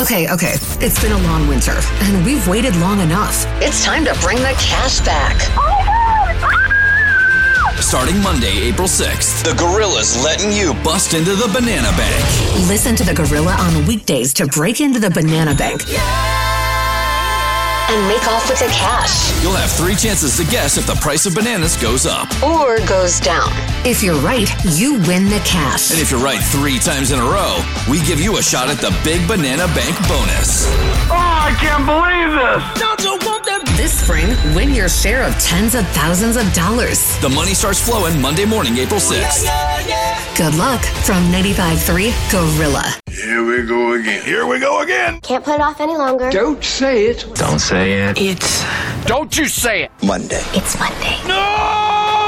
Okay. It's been a long winter, and we've waited long enough. It's time to bring the cash back. Starting Monday, April 6th, the Gorilla's letting you bust into the Banana Bank. Listen to the Gorilla on weekdays to break into the Banana Bank. And make off with the cash. You'll have 3 chances to guess if the price of bananas goes up. Or goes down. If you're right, you win the cash. And if you're right 3 times in a row, we give you a shot at the Big Banana Bank bonus. Oh, I can't believe this! Don't you want that? This spring, win your share of tens of thousands of dollars. The money starts flowing Monday morning, April 6th. Good luck from 95.3 Gorilla. Here we go again. Can't put it off any longer. Don't say it. Don't say it. Don't you say it. Monday. It's Monday. No!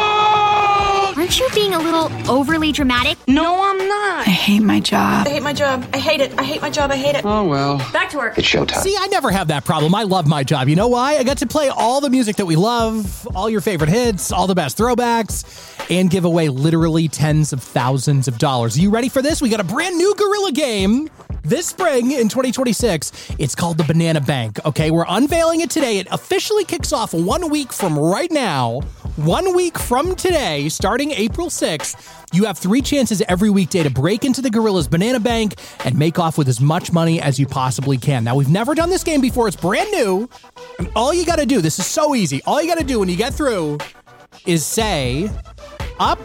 Aren't you being a little overly dramatic? No, I'm not. I hate my job. I hate my job. I hate it. I hate my job. I hate it. Oh, well. Back to work. It's showtime. See, I never have that problem. I love my job. You know why? I got to play all the music that we love, all your favorite hits, all the best throwbacks, and give away literally tens of thousands of dollars. Are you ready for this? We got a brand new Gorilla game this spring in 2026. It's called the Banana Bank. Okay, we're unveiling it today. It officially kicks off 1 week from right now. 1 week from today, starting April 6th, you have 3 chances every weekday to break into the Gorilla's Banana Bank and make off with as much money as you possibly can. Now, we've never done this game before. It's brand new. And all you got to do, this is so easy. All you got to do when you get through is say up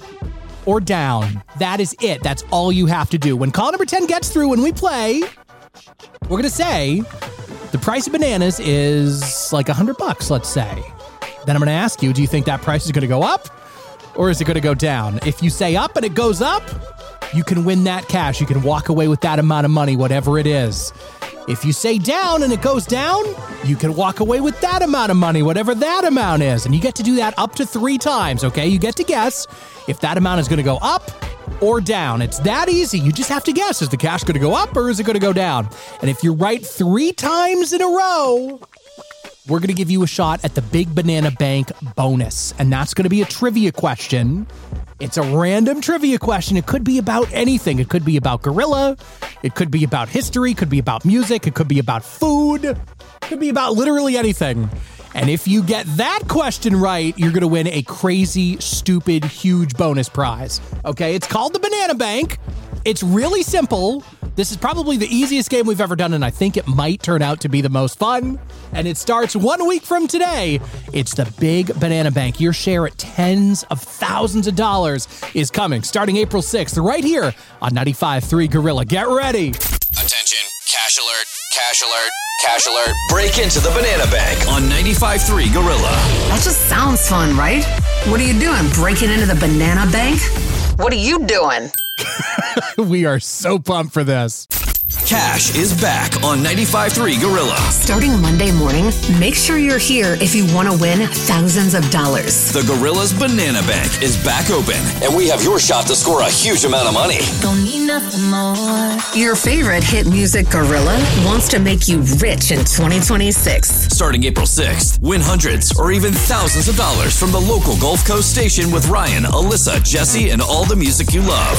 or down. That is it. That's all you have to do. When call number 10 gets through, when we play, we're going to say the price of bananas is like $100, let's say. Then I'm going to ask you, do you think that price is going to go up or is it going to go down? If you say up and it goes up, you can win that cash. You can walk away with that amount of money, whatever it is. If you say down and it goes down, you can walk away with that amount of money, whatever that amount is. And you get to do that up to 3 times, okay? You get to guess if that amount is going to go up or down. It's that easy. You just have to guess. Is the cash going to go up or is it going to go down? And if you're right 3 times in a row, we're going to give you a shot at the Big Banana Bank bonus. And that's going to be a trivia question. It's a random trivia question. It could be about anything. It could be about Gorilla. It could be about history. It could be about music. It could be about food. It could be about literally anything. And if you get that question right, you're going to win a crazy, stupid, huge bonus prize. Okay, it's called the Banana Bank. It's really simple. This is probably the easiest game we've ever done, and I think it might turn out to be the most fun. And it starts 1 week from today. It's the Big Banana Bank. Your share at tens of thousands of dollars is coming, starting April 6th, right here on 95.3 Gorilla. Get ready. Attention, cash alert, cash alert, cash alert. Break into the Banana Bank on 95.3 Gorilla. That just sounds fun, right? What are you doing? Breaking into the Banana Bank? What are you doing? We are so pumped for this. Cash is back on 95.3 Gorilla. Starting Monday morning, make sure you're here if you want to win thousands of dollars. The Gorilla's Banana Bank is back open, and we have your shot to score a huge amount of money. Don't need nothing more. Your favorite hit music Gorilla wants to make you rich in 2026. Starting April 6th, win hundreds or even thousands of dollars from the local Gulf Coast station with Ryan, Alyssa, Jesse, and all the music you love.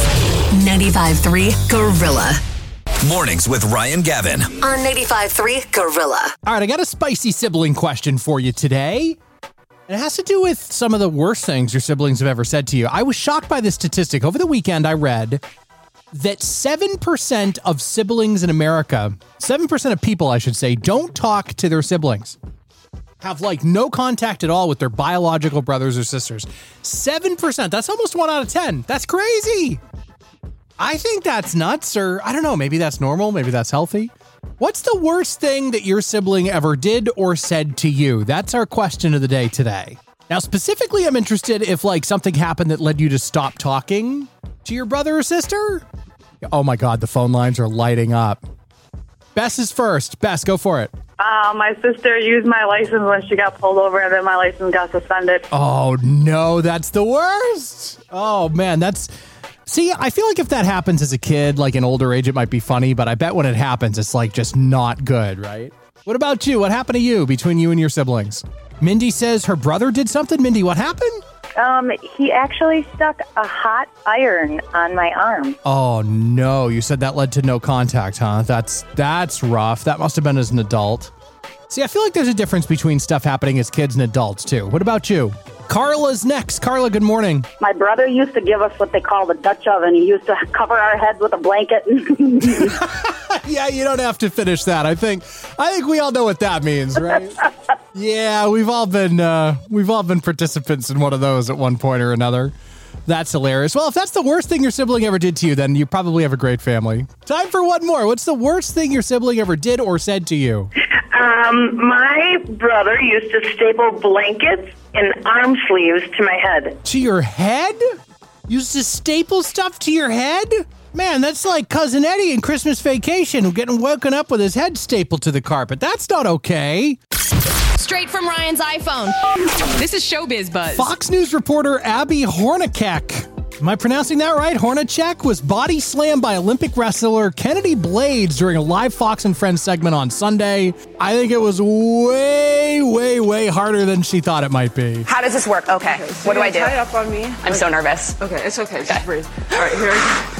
95.3 Gorilla. Mornings with Ryan Gavin. On 95.3 Gorilla. All right, I got a spicy sibling question for you today. It has to do with some of the worst things your siblings have ever said to you. I was shocked by this statistic. Over the weekend, I read that 7% of siblings in America, 7% of people, I should say, don't talk to their siblings. Have like no contact at all with their biological brothers or sisters. 7%. That's almost 1 out of 10. That's crazy. I think that's nuts, or I don't know, maybe that's normal, maybe that's healthy. What's the worst thing that your sibling ever did or said to you? That's our question of the day today. Now, specifically, I'm interested if like something happened that led you to stop talking to your brother or sister. Oh my God, the phone lines are lighting up. Bess is first. Bess, go for it. My sister used my license when she got pulled over, and then my license got suspended. Oh no, that's the worst. Oh man, See, I feel like if that happens as a kid, like an older age, it might be funny, but I bet when it happens, it's like just not good, right? What about you? What happened to you between you and your siblings? Mindy says her brother did something. Mindy, what happened? He actually stuck a hot iron on my arm. Oh, no. You said that led to no contact, huh? That's rough. That must have been as an adult. See, I feel like there's a difference between stuff happening as kids and adults, too. What about you? Carla's next. Carla, good morning. My brother used to give us what they call the Dutch oven. He used to cover our heads with a blanket. Yeah, you don't have to finish that. I think we all know what that means, right? Yeah, we've all been participants in one of those at one point or another. That's hilarious. Well, if that's the worst thing your sibling ever did to you, then you probably have a great family. Time for one more. What's the worst thing your sibling ever did or said to you? My brother used to staple blankets and arm sleeves to my head. To your head? Used to staple stuff to your head? Man, that's like Cousin Eddie in Christmas Vacation getting woken up with his head stapled to the carpet. That's not okay. Straight from Ryan's iPhone. This is Showbiz Buzz. Fox News reporter Abby Hornacek. Am I pronouncing that right? Hornacek was body slammed by Olympic wrestler Kennedy Blades during a live Fox and Friends segment on Sunday. I think it was way, way, way harder than she thought it might be. How does this work? Okay. What do I do? Tie up on me. I'm so nervous. Okay, it's okay. Just breathe. All right, here we go.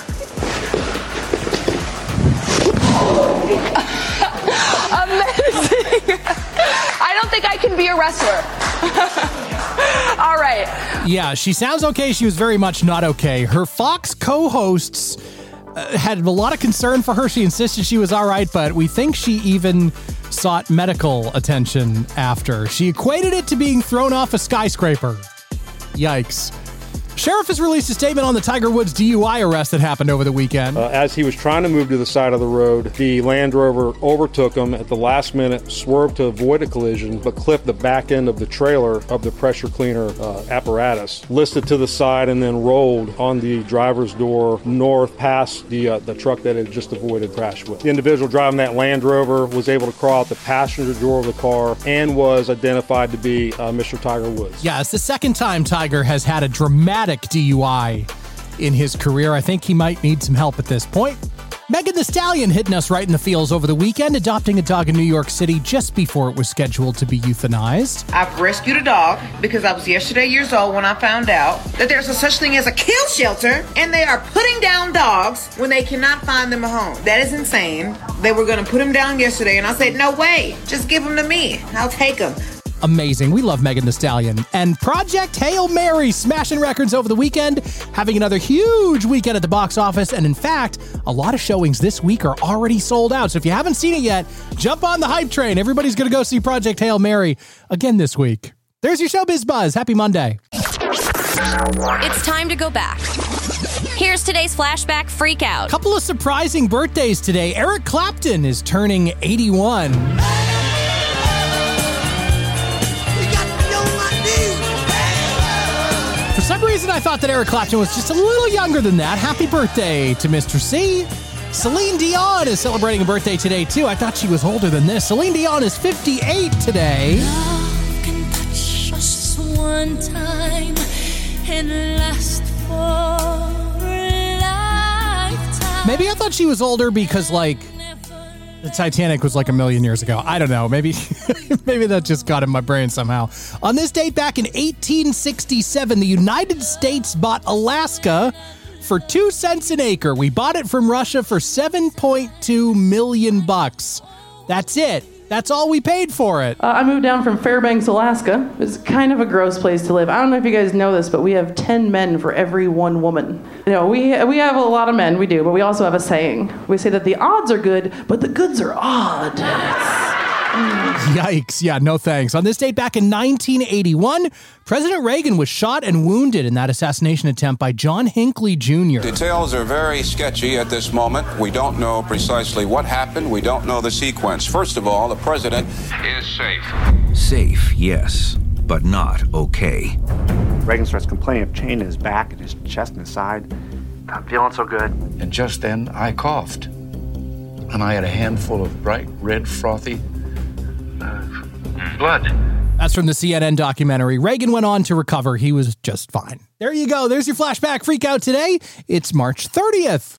Amazing. I don't think I can be a wrestler. All right. Yeah, she sounds okay. She was very much not okay. Her Fox co-hosts had a lot of concern for her. She insisted she was all right, but we think she even sought medical attention after. She equated it to being thrown off a skyscraper. Yikes. Sheriff has released a statement on the Tiger Woods DUI arrest that happened over the weekend. As he was trying to move to the side of the road, the Land Rover overtook him at the last minute, swerved to avoid a collision, but clipped the back end of the trailer of the pressure cleaner apparatus, listed to the side, and then rolled on the driver's door north past the truck that had just avoided crash with. The individual driving that Land Rover was able to crawl out the passenger door of the car and was identified to be Mr. Tiger Woods. Yeah, it's the second time Tiger has had a dramatic DUI in his career. I think he might need some help at this point. Megan Thee Stallion hitting us right in the feels over the weekend, adopting a dog in New York City just before it was scheduled to be euthanized. I've rescued a dog because I was yesterday years old when I found out that there's a such thing as a kill shelter, and they are putting down dogs when they cannot find them a home. That is insane. They were going to put them down yesterday, and I said, no way, just give them to me. I'll take them. Amazing. We love Megan Thee Stallion. And Project Hail Mary smashing records over the weekend, having another huge weekend at the box office. And in fact, a lot of showings this week are already sold out. So if you haven't seen it yet, jump on the hype train. Everybody's going to go see Project Hail Mary again this week. There's your Showbiz Buzz. Happy Monday. It's time to go back. Here's today's flashback freak out. Couple of surprising birthdays today. Eric Clapton is turning 81. For some reason, I thought that Eric Clapton was just a little younger than that. Happy birthday to Mr. C. Celine Dion is celebrating a birthday today, too. I thought she was older than this. Celine Dion is 58 today. Love can touch us one time and last for a lifetime. Maybe I thought she was older because, like, the Titanic was like a million years ago. I don't know. Maybe maybe that just got in my brain somehow. On this date back in 1867, the United States bought Alaska for 2 cents an acre. We bought it from Russia for $7.2 million. That's it. That's all we paid for it. I moved down from Fairbanks, Alaska. It's kind of a gross place to live. I don't know if you guys know this, but we have 10 men for every one woman. You know, we have a lot of men, we do, but we also have a saying. We say that the odds are good, but the goods are odd. Yikes. Yeah, no thanks. On this date back in 1981, President Reagan was shot and wounded in that assassination attempt by John Hinckley Jr. Details are very sketchy at this moment. We don't know precisely what happened. We don't know the sequence. First of all, the president is safe. Safe, yes, but not okay. Reagan starts complaining of pain in his back and his chest and his side. Not feeling so good. And just then, I coughed. And I had a handful of bright, red, frothy blood. That's from the CNN documentary. Reagan went on to recover. He was just fine. There you go. There's your flashback freak out today. It's March 30th.